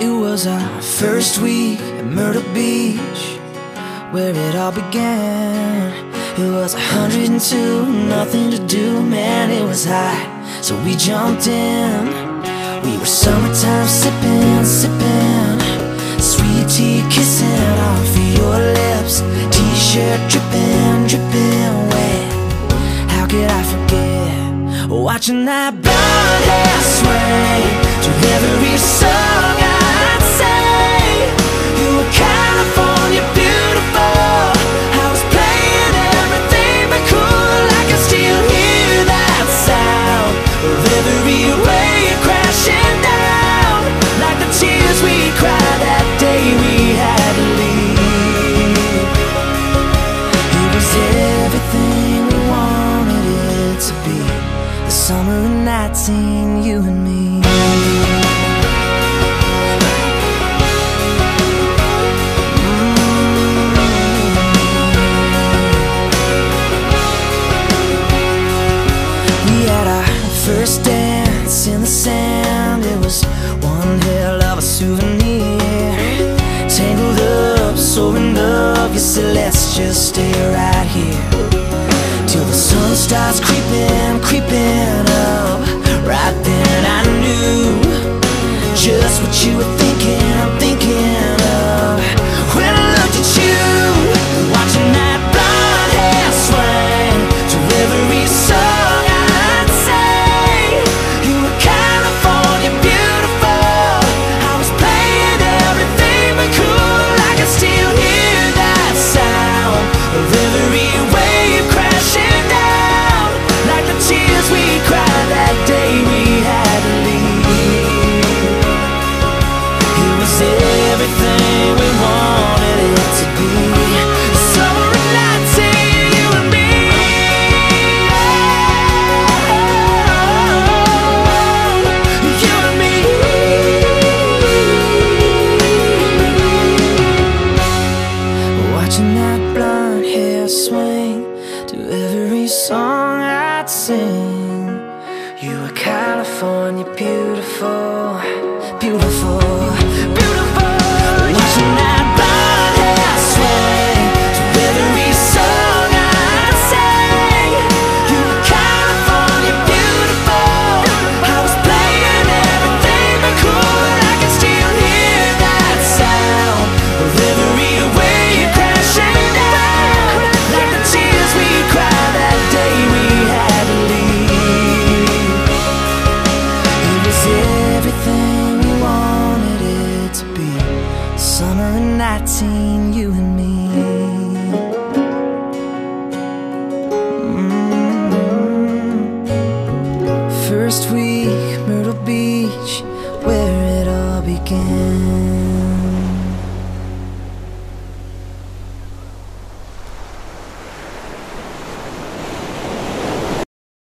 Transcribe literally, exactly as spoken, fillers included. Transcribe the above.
It was our first week at Myrtle Beach, where it all began. It was a hundred and two, nothing to do, man, it was hot, so we jumped in. We were summertime sipping, sipping, sweet tea kissing off of your lips, t-shirt dripping, dripping wet. How could I forget watching that blonde hair sway to every song I'd say? You were California beautiful. I was playing everything but cool. I can still hear that sound of every wave crashing down, like the tears we cried that day we had to leave. It was everything we wanted it to be, the summer of nineteen, you and me. First dance in the sand, it was one hell of a souvenir. Tangled up, so in love, you said let's just stay right here till the sun starts creeping, creeping up. Right then I knew just what you were thinking, thinking of. When I looked at you, watching that blonde hair swing to every song swing to every song I'd sing. You were California beautiful, beautiful, beautiful. Watching that blonde hair swing to every song I'd sing. You were California beautiful. I was playing everything but cool. I can still hear that sound of every wave crashing down, like the tears we cried that day we had to leave. It was everything we wanted it to be, summer of nineteen, you and me. Mm-hmm. First week, Myrtle Beach, where it all began.